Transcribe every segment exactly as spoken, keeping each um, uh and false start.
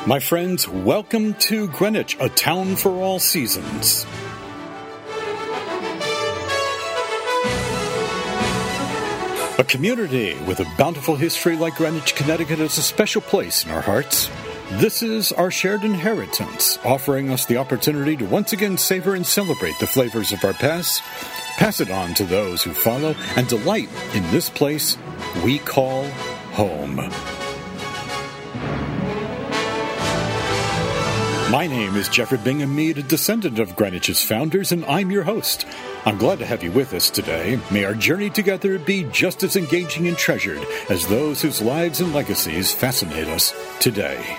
My friends, welcome to Greenwich, a town for all seasons. A community with a bountiful history like Greenwich, Connecticut has a special place in our hearts. This is our shared inheritance, offering us the opportunity to once again savor and celebrate the flavors of our past, pass it on to those who follow, and delight in this place we call home. My name is Jeffrey Bingham Mead, a descendant of Greenwich's founders, and I'm your host. I'm glad to have you with us today. May our journey together be just as engaging and treasured as those whose lives and legacies fascinate us today.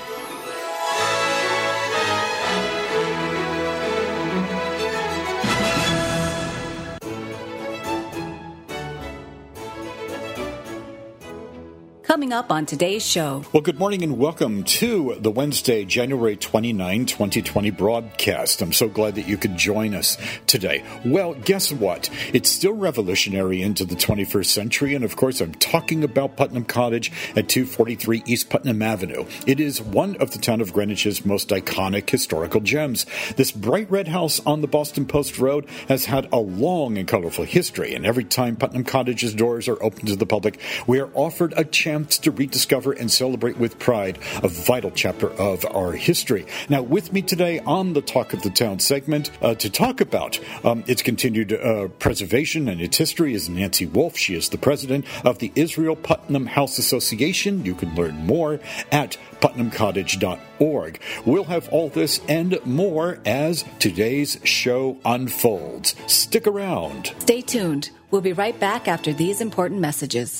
Coming up on today's show. Well, good morning and welcome to the Wednesday, January twenty-ninth, twenty twenty broadcast. I'm so glad that you could join us today. Well, guess what? It's still revolutionary into the twenty-first century, and of course, I'm talking about Putnam Cottage at two forty-three East Putnam Avenue. It is one of the town of Greenwich's most iconic historical gems. This bright red house on the Boston Post Road has had a long and colorful history, and every time Putnam Cottage's doors are open to the public, we are offered a chance to rediscover and celebrate with pride a vital chapter of our history. Now, with me today on the Talk of the Town segment uh, to talk about um, its continued uh, preservation and its history is Nancy Wolf. She is the president of the Israel Putnam House Association. You can learn more at putnam cottage dot org. We'll have all this and more as today's show unfolds. Stick around. Stay tuned. We'll be right back after these important messages.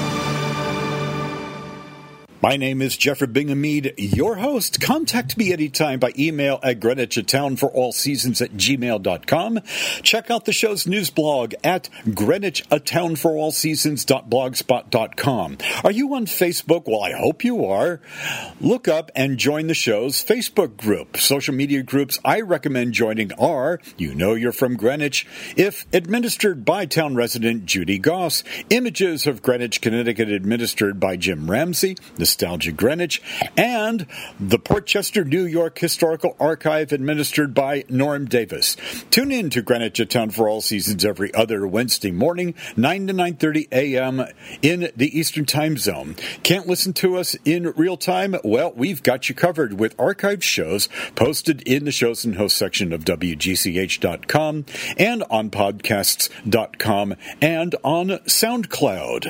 My name is Jeffrey Bingham Mead, your host. Contact me anytime by email at Greenwich, a town for all seasons at gmail dot com. Check out the show's news blog at Greenwich, a town for all seasons dot blogspot dot com. Are you on Facebook? Well, I hope you are. Look up and join the show's Facebook group. Social media groups I recommend joining are You Know You're From Greenwich, If administered by town resident Judy Goss, Images of Greenwich, Connecticut administered by Jim Ramsey, Nostalgia Greenwich, and the Portchester, New York Historical Archive administered by Norm Davis. Tune in to Greenwich, a town for all seasons every other Wednesday morning, nine to nine thirty a.m. in the Eastern Time Zone. Can't listen to us in real time? Well, we've got you covered with archived shows posted in the shows and hosts section of W G C H dot com and on podcasts dot com and on SoundCloud.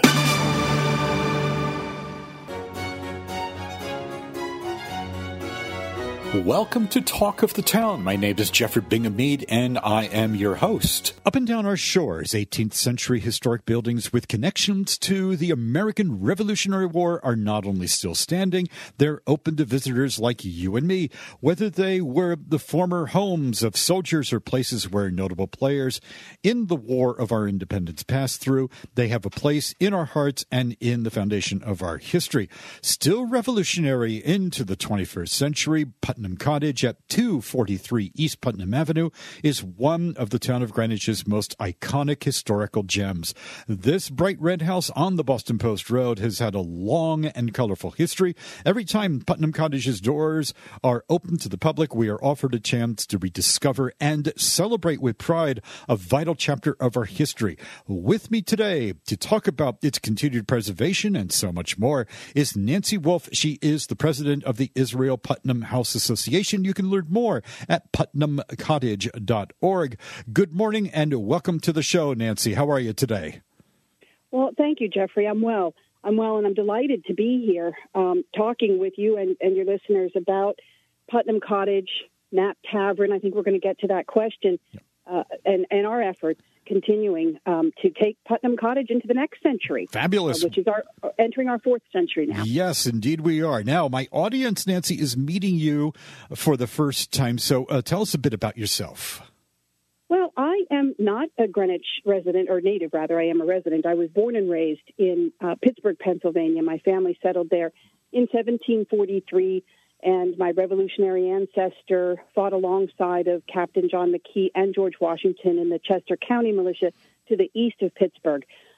Welcome to Talk of the Town. My name is Jeffrey Bingham Mead, and I am your host. Up and down our shores, eighteenth century historic buildings with connections to the American Revolutionary War are not only still standing, they're open to visitors like you and me, whether they were the former homes of soldiers or places where notable players in the War of our Independence passed through. They have a place in our hearts and in the foundation of our history. Still revolutionary into the twenty-first century, Putnam Cottage at two forty-three East Putnam Avenue is one of the town of Greenwich's most iconic historical gems. This bright red house on the Boston Post Road has had a long and colorful history. Every time Putnam Cottage's doors are open to the public, we are offered a chance to rediscover and celebrate with pride a vital chapter of our history. With me today to talk about its continued preservation and so much more is Nancy Wolf. She is the president of the Israel Putnam House Association. You can learn more at putnam cottage dot org. Good morning and welcome to the show, Nancy. How are you today? Well, thank you, Jeffrey. I'm well. I'm well, and I'm delighted to be here um, talking with you and, and your listeners about Putnam Cottage, Knapp Tavern. I think we're going to get to that question, uh, and, and our efforts continuing um, to take Putnam Cottage into the next century. Fabulous. Uh, which is our entering our fourth century now. Yes, indeed we are. Now, my audience, Nancy, is meeting you for the first time, so uh, tell us a bit about yourself. Well, I am not a Greenwich resident, or native, rather. I am a resident. I was born and raised in uh, Pittsburgh, Pennsylvania. My family settled there in seventeen forty-three, and my revolutionary ancestor fought alongside of Captain John McKee and George Washington in the Chester County Militia to the east of Pittsburgh.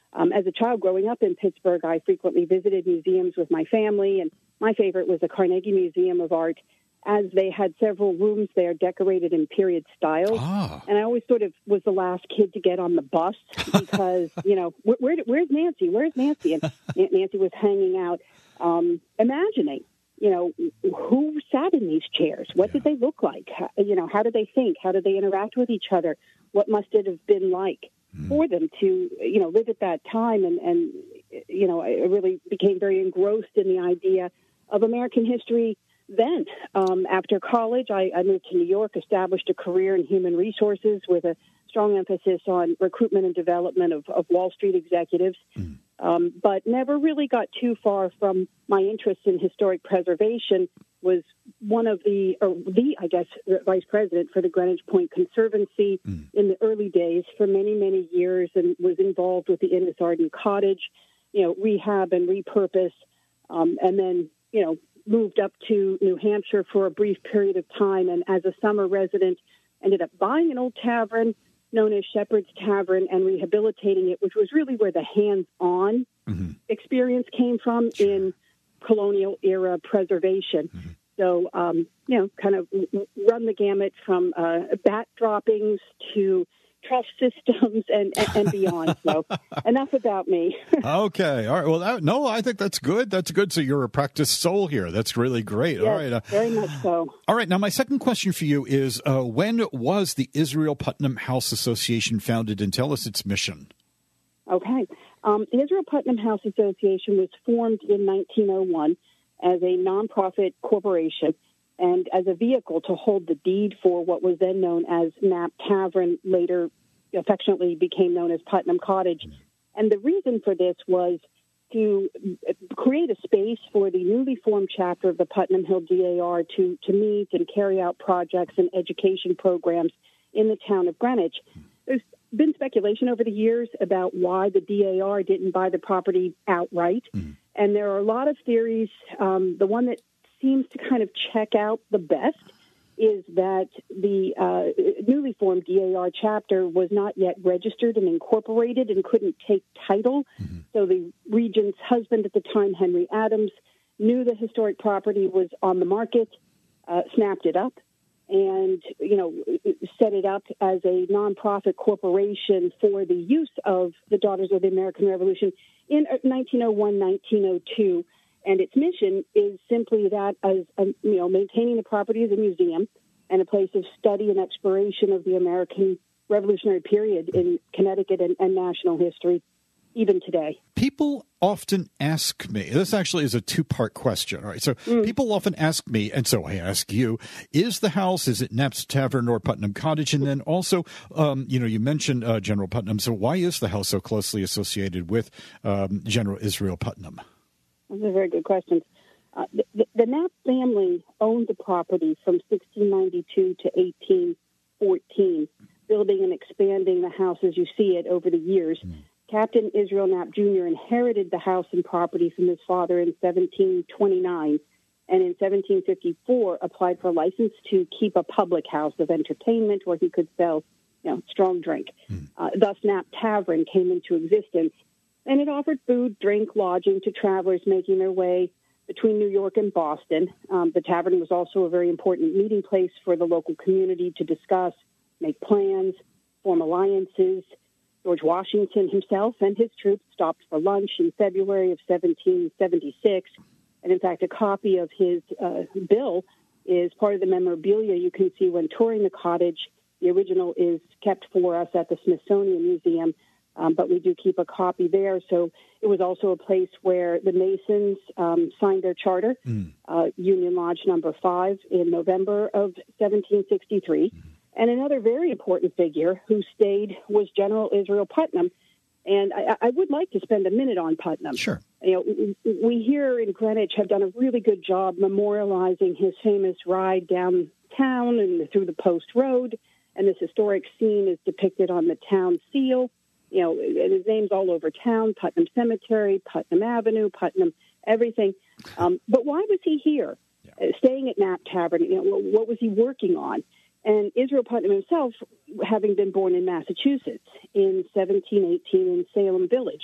Um, as a child growing up in Pittsburgh, I frequently visited museums with my family, and my favorite was the Carnegie Museum of Art, as they had several rooms there decorated in period styles. Ah. And I always sort of was the last kid to get on the bus because, you know, where, where, where's Nancy? Where's Nancy? And Nancy was hanging out, um, imagining, you know, who sat in these chairs? What Yeah. did they look like? How, you know, how did they think? How did they interact with each other? What must it have been like mm. for them to, you know, live at that time? And, and, you know, I really became very engrossed in the idea of American history. Then, um, after college, I, I moved to New York, established a career in human resources with a strong emphasis on recruitment and development of, of Wall Street executives, mm. um, but never really got too far from my interest in historic preservation. Was one of the, or the, I guess, vice president for the Greenwich Point Conservancy mm. in the early days for many, many years, and was involved with the Innis Arden Cottage, you know, rehab and repurpose, um, and then, you know, moved up to New Hampshire for a brief period of time, and as a summer resident, ended up buying an old tavern known as Shepherd's Tavern and rehabilitating it, which was really where the hands-on mm-hmm. experience came from sure. in colonial-era preservation. Mm-hmm. So, um, you know, kind of run the gamut from uh, bat droppings to truss systems and, and, and beyond. So enough about me. Okay. All right. Well, that, no, I think that's good. That's good. So you're a practiced soul here. That's really great. Yes, all right. Uh, very much so. All right. Now, my second question for you is, uh, when was the Israel Putnam House Association founded, and tell us its mission? Okay. Um, the Israel Putnam House Association was formed in nineteen oh one as a nonprofit corporation and as a vehicle to hold the deed for what was then known as Knapp Tavern, later affectionately became known as Putnam Cottage. And the reason for this was to create a space for the newly formed chapter of the Putnam Hill D A R to, to meet and carry out projects and education programs in the town of Greenwich. There's been speculation over the years about why the D A R didn't buy the property outright. Mm. And there are a lot of theories. Um, the one that seems to kind of check out the best is that the uh, newly formed D A R chapter was not yet registered and incorporated and couldn't take title. Mm-hmm. So the regent's husband at the time, Henry Adams, knew the historic property was on the market, uh, snapped it up, and, you know, set it up as a nonprofit corporation for the use of the Daughters of the American Revolution in nineteen oh one, nineteen oh two. And its mission is simply that as, um, you know, maintaining the property as a museum and a place of study and exploration of the American Revolutionary period in Connecticut and, and national history, even today. People often ask me, this actually is a two-part question, all right? So mm. people often ask me, and so I ask you, is the house, is it Knapp's Tavern or Putnam Cottage? And then also, um, you know, you mentioned uh, General Putnam, so why is the house so closely associated with um, General Israel Putnam? Those are very good questions. Uh, the, the Knapp family owned the property from sixteen ninety-two to eighteen fourteen, building and expanding the house as you see it over the years. Mm. Captain Israel Knapp Junior inherited the house and property from his father in seventeen twenty-nine, and in seventeen fifty-four applied for a license to keep a public house of entertainment where he could sell, you know, strong drink. Mm. Uh, thus, Knapp Tavern came into existence. And it offered food, drink, lodging to travelers making their way between New York and Boston. Um, the tavern was also a very important meeting place for the local community to discuss, make plans, form alliances. George Washington himself and his troops stopped for lunch in February of seventeen seventy-six. And in fact, a copy of his uh, bill is part of the memorabilia you can see when touring the cottage. The original is kept for us at the Smithsonian Museum. Um, but we do keep a copy there. So it was also a place where the Masons um, signed their charter, mm. uh, Union Lodge number five, in November of seventeen sixty-three. Mm. And another very important figure who stayed was General Israel Putnam. And I, I would like to spend a minute on Putnam. Sure. You know, we here in Greenwich have done a really good job memorializing his famous ride downtown and through the Post Road. And this historic scene is depicted on the town seal. You know, his name's all over town, Putnam Cemetery, Putnam Avenue, Putnam everything. Um, but why was he here, yeah. uh, staying at Knapp Tavern? You know, what was he working on? And Israel Putnam himself, having been born in Massachusetts in seventeen eighteen in Salem Village,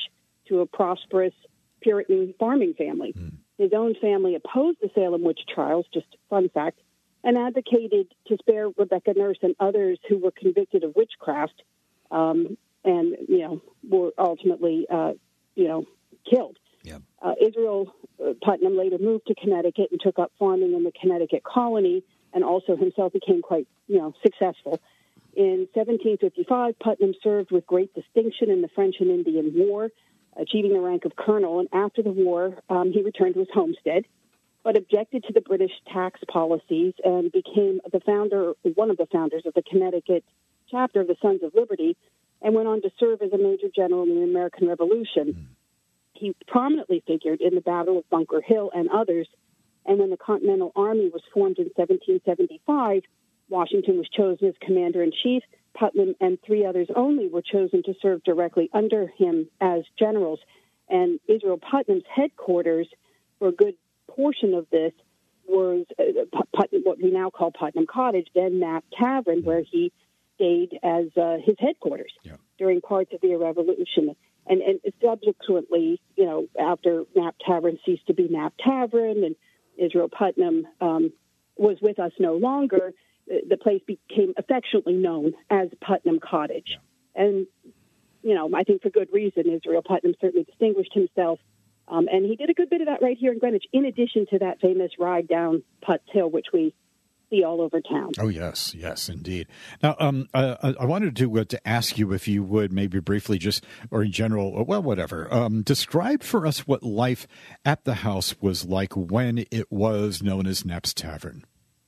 to a prosperous Puritan farming family. Mm. His own family opposed the Salem witch trials, just fun fact, and advocated to spare Rebecca Nurse and others who were convicted of witchcraft um, and, you know, were ultimately, uh, you know, killed. Yeah. Uh, Israel Putnam later moved to Connecticut and took up farming in the Connecticut colony, and also himself became quite, you know, successful. In seventeen fifty-five, Putnam served with great distinction in the French and Indian War, achieving the rank of colonel, and after the war, um, he returned to his homestead, but objected to the British tax policies and became the founder, one of the founders of the Connecticut chapter of the Sons of Liberty, and went on to serve as a major general in the American Revolution. Mm. He prominently figured in the Battle of Bunker Hill and others, and when the Continental Army was formed in seventeen seventy-five, Washington was chosen as commander-in-chief. Putnam and three others only were chosen to serve directly under him as generals. And Israel Putnam's headquarters, for a good portion of this, was uh, Putnam, what we now call Putnam Cottage, then Knapp Tavern, where he stayed as uh, his headquarters yeah. during parts of the Revolution. And, and subsequently, you know, after Knapp Tavern ceased to be Knapp Tavern and Israel Putnam um, was with us no longer, the place became affectionately known as Putnam Cottage. Yeah. And, you know, I think for good reason, Israel Putnam certainly distinguished himself. Um, and he did a good bit of that right here in Greenwich, in addition to that famous ride down Putz Hill, which we see all over town. Oh, yes, yes, indeed. Now, um, uh, I wanted to, uh, to ask you if you would maybe briefly just, or in general, well, whatever, um, describe for us what life at the house was like when it was known as Knapp's Tavern.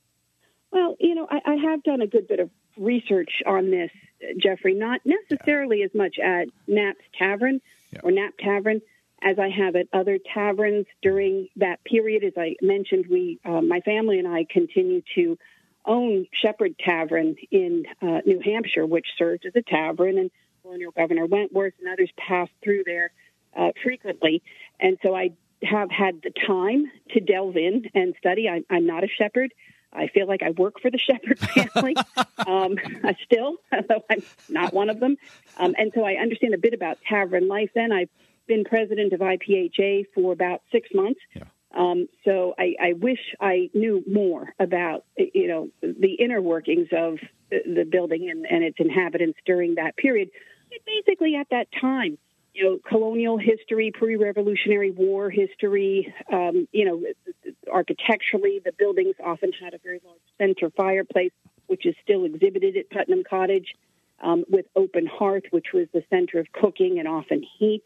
Well, you know, I, I have done a good bit of research on this, Jeffrey, not necessarily yeah. as much at Knapp's Tavern yeah. or Knapp Tavern as I have at other taverns during that period. As I mentioned, we, uh, my family and I continue to own Shepherd Tavern in uh, New Hampshire, which served as a tavern, and Colonial Governor Wentworth and others passed through there uh, frequently. And so I have had the time to delve in and study. I, I'm not a shepherd. I feel like I work for the Shepherd family um, still, although I'm not one of them. Um, and so I understand a bit about tavern life then. I've been president of I P H A for about six months. Yeah. Um, so I, I wish I knew more about, you know, the inner workings of the building and, and its inhabitants during that period. Basically at that time, you know, colonial history, pre-Revolutionary War history, um, you know, architecturally, the buildings often had a very large center fireplace, which is still exhibited at Putnam Cottage, um, with open hearth, which was the center of cooking and often heat.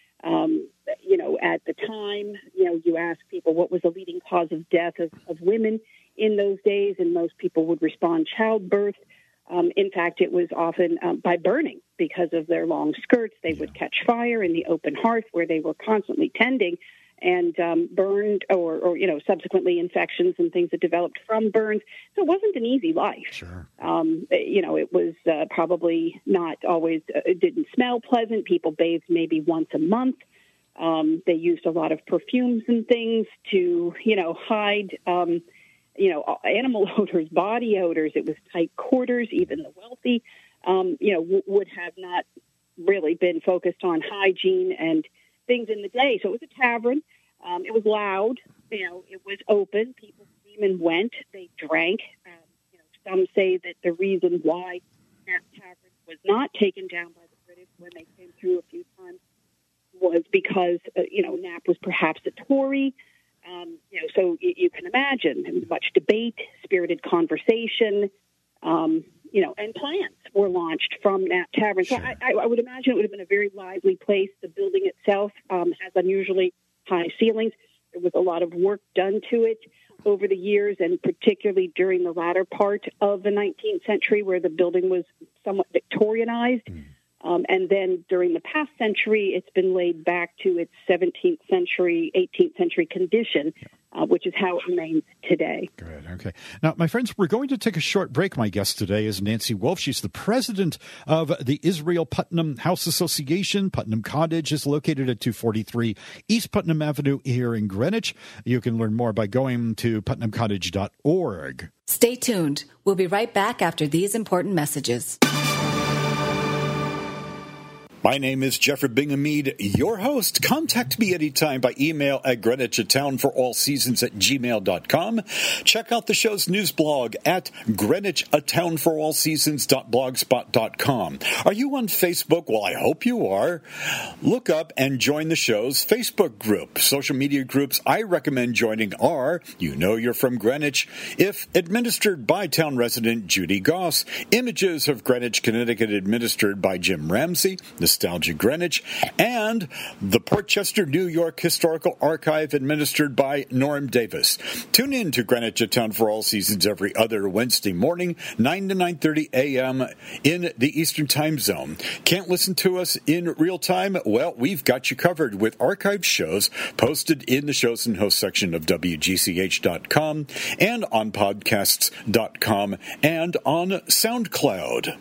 Um, you know, at the time, you know, you ask people what was the leading cause of death of, of women in those days, and most people would respond childbirth. Um, in fact, it was often um, by burning because of their long skirts. They yeah. would catch fire in the open hearth where they were constantly tending and um, burned or, or, you know, subsequently infections and things that developed from burns. So it wasn't an easy life. Sure. Um, you know, it was uh, probably not always, uh, it didn't smell pleasant. People bathed maybe once a month. Um, they used a lot of perfumes and things to, you know, hide um you know, animal odors, body odors. It was tight quarters. Even the wealthy, um, you know, w- would have not really been focused on hygiene and things in the day. So it was a tavern. Um, it was loud. You know, it was open. People came and went. They drank. Um, you know, some say that the reason why Knapp Tavern was not taken down by the British when they came through a few times was because, uh, you know, Knapp was perhaps a Tory. Um, you know, so you, you can imagine much debate, spirited conversation, um, you know, and plans were launched from Knapp Tavern. So sure. I, I would imagine it would have been a very lively place. The building itself um, has unusually high ceilings. There was a lot of work done to it over the years, and particularly during the latter part of the nineteenth century where the building was somewhat Victorianized. Mm. Um, and then during the past century, it's been laid back to its seventeenth century, eighteenth century condition, uh, which is how it remains today. Good. Okay. Now, my friends, we're going to take a short break. My guest today is Nancy Wolf. She's the president of the Israel Putnam House Association. Putnam Cottage is located at two forty-three East Putnam Avenue here in Greenwich. You can learn more by going to putnam cottage dot org. Stay tuned. We'll be right back after these important messages. My name is Jeffrey Bingham Mead, your host. Contact me anytime by email at Greenwich a Town for all seasons at gmail dot com. Check out the show's news blog at Greenwich a Town for all seasons dot blogspot dot com. Are you on Facebook? Well, I hope you are. Look up and join the show's Facebook group. Social media groups I recommend joining are You Know You're From Greenwich, if administered by town resident Judy Goss, Images of Greenwich, Connecticut, administered by Jim Ramsey, Nostalgia Greenwich, and the Portchester, New York Historical Archive, administered by Norm Davis. Tune in to Greenwich a Town for all seasons every other Wednesday morning, nine to nine thirty a.m. in the Eastern Time Zone. Can't listen to us in real time? Well, we've got you covered with archived shows posted in the shows and hosts section of W G C H dot com and on podcasts dot com and on SoundCloud.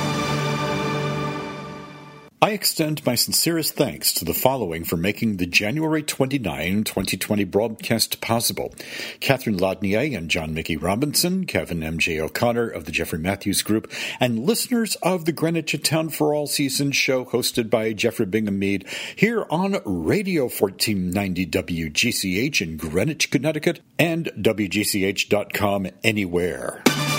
I extend my sincerest thanks to the following for making the January twenty-ninth, twenty twenty broadcast possible: Catherine Laudnier and John Mickey Robinson, Kevin M J O'Connor of the Jeffrey Matthews Group, and listeners of the Greenwich a Town for All Seasons show hosted by Jeffrey Bingham Mead here on Radio fourteen ninety W G C H in Greenwich, Connecticut, and W G C H dot com anywhere.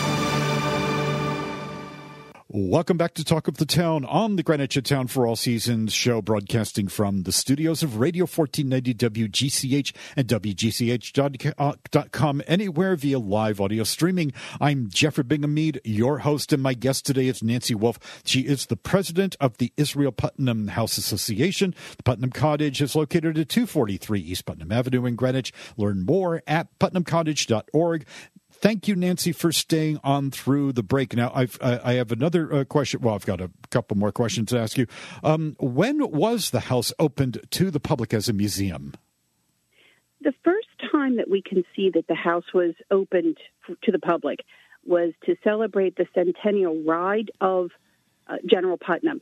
Welcome back to Talk of the Town on the Greenwich a Town for All Seasons show, broadcasting from the studios of Radio fourteen ninety W G C H and W G C H dot com anywhere via live audio streaming. I'm Jeffrey Bingham Mead, your host, and my guest today is Nancy Wolf. She is the president of the Israel Putnam House Association. The Putnam Cottage is located at two forty-three East Putnam Avenue in Greenwich. Learn more at putnam cottage dot org. Thank you, Nancy, for staying on through the break. Now, I've, I have another uh, question. Well, I've got a couple more questions to ask you. Um, when was the house opened to the public as a museum? The first time that we can see that the house was opened to the public was to celebrate the centennial ride of uh, General Putnam.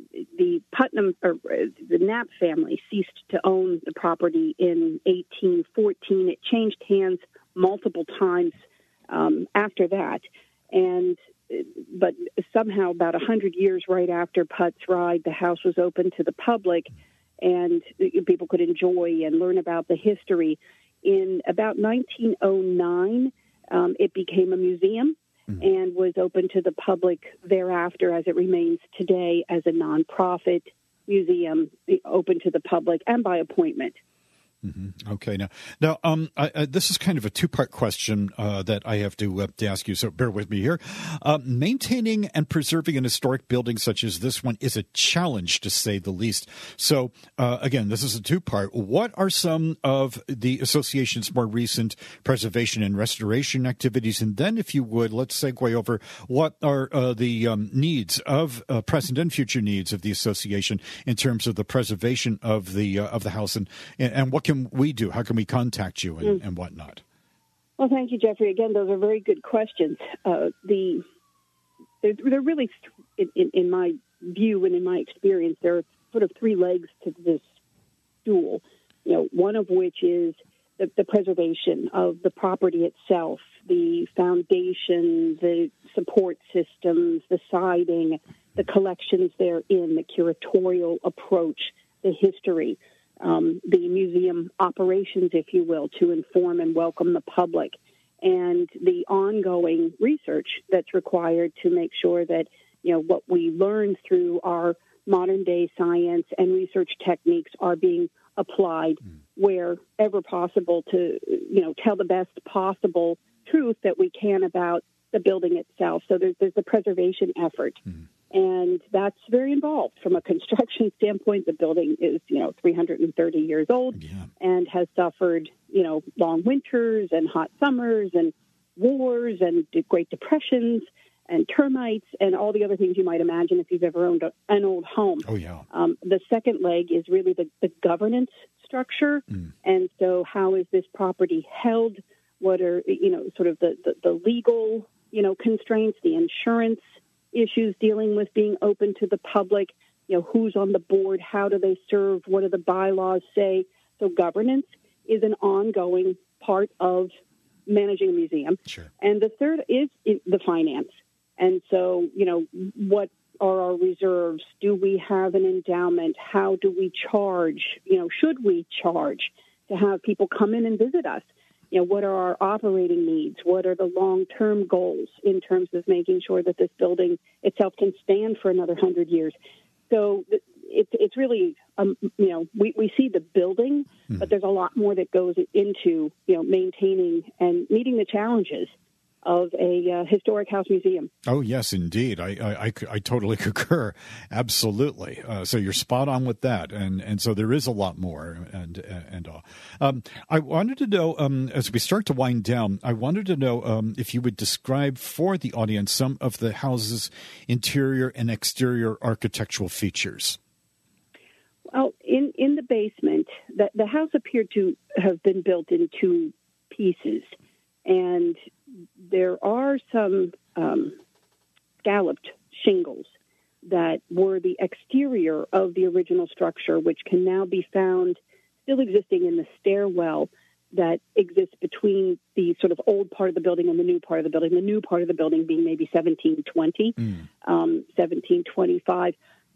The Putnam, or uh, the Knapp family ceased to own the property in eighteen fourteen. It changed hands multiple times Um, after that, and but somehow about a hundred years right after Put's ride, the house was open to the public, and people could enjoy and learn about the history. In about nineteen oh nine, um, it became a museum mm-hmm. and was open to the public thereafter, as it remains today as a nonprofit museum, open to the public and by appointment. Mm-hmm. Okay. Now, now, um, I, I, this is kind of a two-part question uh, that I have to, uh, to ask you, so bear with me here. Uh, maintaining and preserving an historic building such as this one is a challenge, to say the least. So, uh, again, this is a two-part. What are some of the association's more recent preservation and restoration activities? And then, if you would, let's segue over what are uh, the um, needs of uh, present and future needs of the association in terms of the preservation of the uh, of the house, and and, and what can we do? How can we contact you and, mm. and whatnot? Well, thank you, Jeffrey. Again, those are very good questions. Uh, the they're, they're really, in, in, in my view and in my experience, there are sort of three legs to this stool. You know, one of which is the, the preservation of the property itself, the foundation, the support systems, the siding, the collections therein, the curatorial approach, the history. Um, the museum operations, if you will, to inform and welcome the public, and the ongoing research that's required to make sure that, you know, what we learn through our modern-day science and research techniques are being applied mm. wherever possible to, you know, tell the best possible truth that we can about the building itself. So there's, there's the preservation effort. Mm. And that's very involved from a construction standpoint. The building is, you know, three hundred thirty years old yeah. and has suffered, you know, long winters and hot summers and wars and Great Depressions and termites and all the other things you might imagine if you've ever owned a, an old home. Oh, yeah. Um, the second leg is really the, the governance structure. Mm. And so how is this property held? What are, you know, sort of the, the, the legal, you know, constraints, the insurance issues dealing with being open to the public, you know, who's on the board, how do they serve, what do the bylaws say? So governance is an ongoing part of managing a museum. Sure. And the third is the finance. And so, you know, what are our reserves? Do we have an endowment? How do we charge? You know, should we charge to have people come in and visit us? You know, what are our operating needs? What are the long-term goals in terms of making sure that this building itself can stand for another hundred years? So it's it's really, um, you know, we, we see the building, mm. but there's a lot more that goes into, you know, maintaining and meeting the challenges of a uh, historic house museum. Oh, yes, indeed. I I, I, I totally concur. Absolutely. Uh, so you're spot on with that. And and so there is a lot more and and all. Um, I wanted to know, um, as we start to wind down, I wanted to know um, if you would describe for the audience some of the house's interior and exterior architectural features. Well, in, in the basement, the, the house appeared to have been built in two pieces. And there are some um, scalloped shingles that were the exterior of the original structure, which can now be found still existing in the stairwell that exists between the sort of old part of the building and the new part of the building, the new part of the building being maybe seventeen twenty, mm. um, seventeen twenty-five.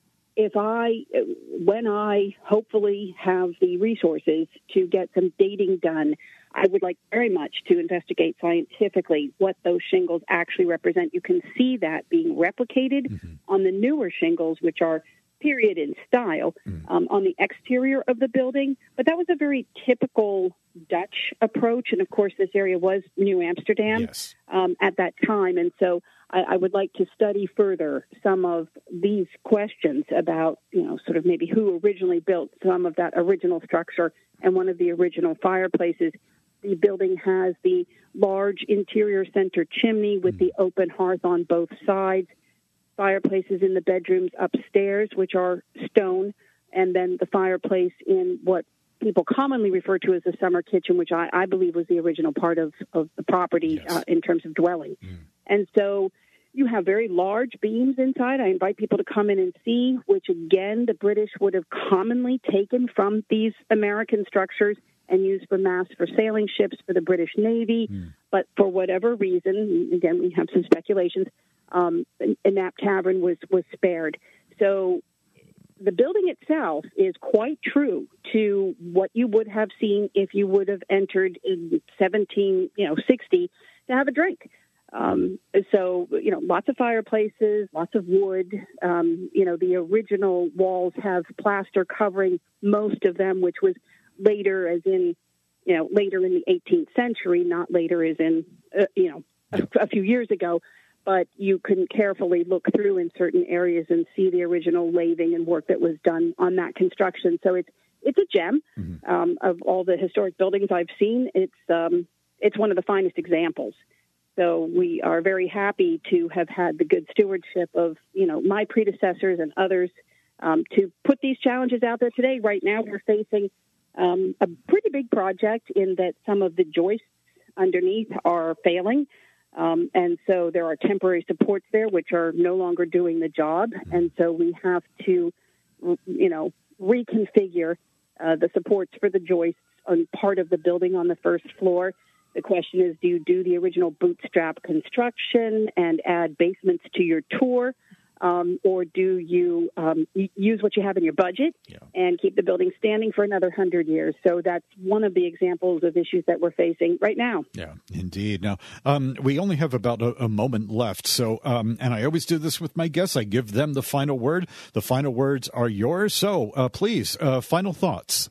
If I, when I hopefully have the resources to get some dating done, I would like very much to investigate scientifically what those shingles actually represent. You can see that being replicated mm-hmm. on the newer shingles, which are period in style, mm. um, on the exterior of the building. But that was a very typical Dutch approach. And, of course, this area was New Amsterdam yes. um, at that time. And so I, I would like to study further some of these questions about, you know, sort of maybe who originally built some of that original structure and one of the original fireplaces. The building has the large interior center chimney with mm. the open hearth on both sides, fireplaces in the bedrooms upstairs, which are stone, and then the fireplace in what people commonly refer to as the summer kitchen, which I, I believe was the original part of, of the property yes. uh, in terms of dwelling. Mm. And so you have very large beams inside. I invite people to come in and see, which, again, the British would have commonly taken from these American structures and used for masts for sailing ships for the British Navy. Mm. But for whatever reason, again, we have some speculations, um, Knapp Tavern was, was spared. So the building itself is quite true to what you would have seen if you would have entered in seventeen, you know, sixty to have a drink. Um, so, you know, lots of fireplaces, lots of wood. Um, you know, the original walls have plaster covering most of them, which was later as in, you know, later in the eighteenth century, not later as in, uh, you know, a, a few years ago. But you can carefully look through in certain areas and see the original lathing and work that was done on that construction. So it's it's a gem mm-hmm. um, of all the historic buildings I've seen. It's um, it's one of the finest examples. So we are very happy to have had the good stewardship of, you know, my predecessors and others um, to put these challenges out there today. Right now we're facing um, a pretty big project in that some of the joists underneath are failing. Um, and so there are temporary supports there which are no longer doing the job. And so we have to, you know, reconfigure uh, the supports for the joists on part of the building on the first floor. The question is, do you do the original bootstrap construction and add basements to your tour? Um, or do you um, use what you have in your budget yeah. and keep the building standing for another hundred years? So that's one of the examples of issues that we're facing right now. Yeah, indeed. Now, um, we only have about a, a moment left. So, um, and I always do this with my guests. I give them the final word. The final words are yours. So uh, please, uh, final thoughts.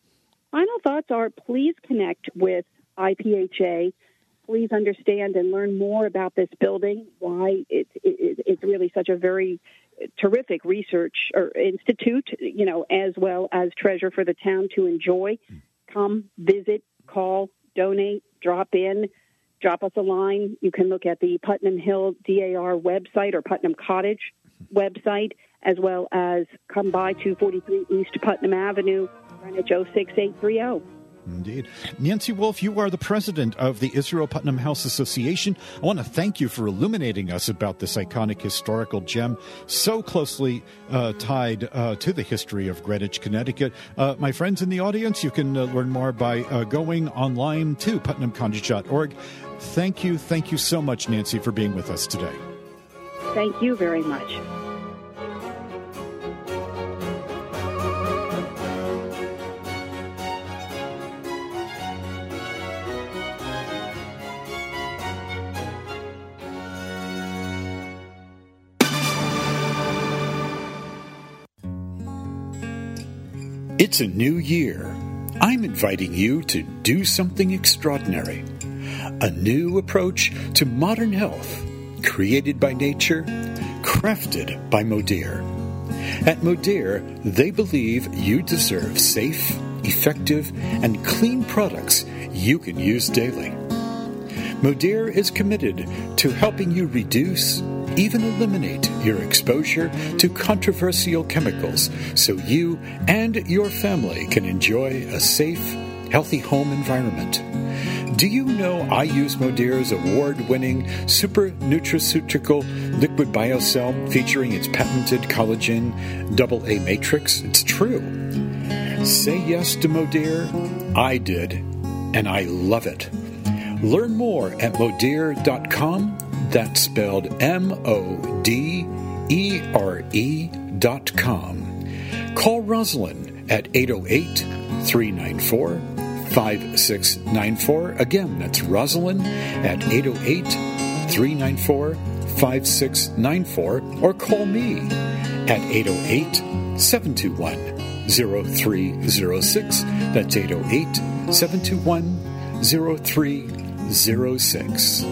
Final thoughts are please connect with I P H A. Please understand and learn more about this building, why it, it, it's really such a very terrific research or institute, you know, as well as treasure for the town to enjoy. Come, visit, call, donate, drop in, drop us a line. You can look at the Putnam Hill D A R website or Putnam Cottage website, as well as come by two forty-three East Putnam Avenue, Greenwich oh six eight three oh. Indeed. Nancy Wolfe, you are the president of the Israel Putnam House Association. I want to thank you for illuminating us about this iconic historical gem so closely uh, tied uh, to the history of Greenwich, Connecticut. Uh, my friends in the audience, you can uh, learn more by uh, going online to putnam cottage dot org. Thank you. Thank you so much, Nancy, for being with us today. Thank you very much. It's a new year. I'm inviting you to do something extraordinary. A new approach to modern health, created by nature, crafted by Modere. At Modere, they believe you deserve safe, effective, and clean products you can use daily. Modere is committed to helping you reduce, even eliminate your exposure to controversial chemicals so you and your family can enjoy a safe, healthy home environment. Do you know I use Modere's award-winning Super Nutraceutical Liquid Biocell featuring its patented collagen double A matrix? It's true. Say yes to Modere. I did, and I love it. Learn more at modere dot com. That's spelled M O D E R E dot com. Call Rosalind at eight oh eight, three nine four, five six nine four. Again, that's Rosalind at eight oh eight, three nine four, five six nine four. Or call me at eight oh eight, seven two one, oh three oh six. That's eight oh eight, seven two one, oh three oh six.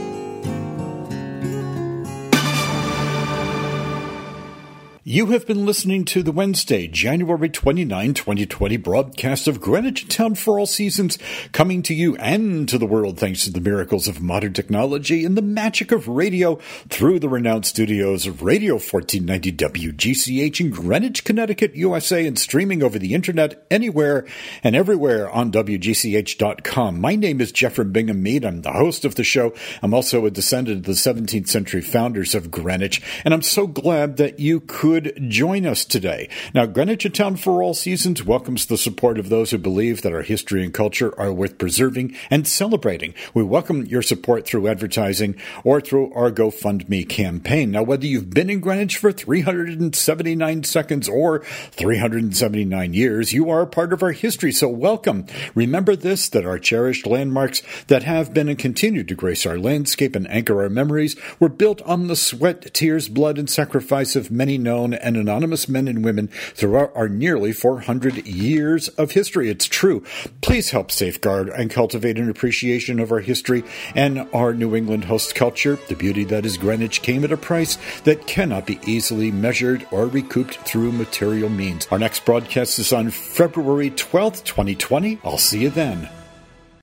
You have been listening to the Wednesday, January twenty-ninth, twenty twenty broadcast of Greenwich Town for All Seasons, coming to you and to the world thanks to the miracles of modern technology and the magic of radio through the renowned studios of Radio fourteen ninety W G C H in Greenwich, Connecticut, U S A, and streaming over the internet anywhere and everywhere on W G C H dot com. My name is Jeffrey Bingham Mead. I'm the host of the show. I'm also a descendant of the seventeenth century founders of Greenwich, and I'm so glad that you could join us today. Now, Greenwich A Town for All Seasons welcomes the support of those who believe that our history and culture are worth preserving and celebrating. We welcome your support through advertising or through our GoFundMe campaign. Now, whether you've been in Greenwich for three hundred seventy-nine seconds or three hundred seventy-nine years, you are a part of our history, so welcome. Remember this, that our cherished landmarks that have been and continue to grace our landscape and anchor our memories were built on the sweat, tears, blood, and sacrifice of many known and anonymous men and women throughout our nearly four hundred years of history. It's true. Please help safeguard and cultivate an appreciation of our history and our New England host culture. The beauty that is Greenwich came at a price that cannot be easily measured or recouped through material means. Our next broadcast is on February twelfth, twenty twenty. I'll see you then.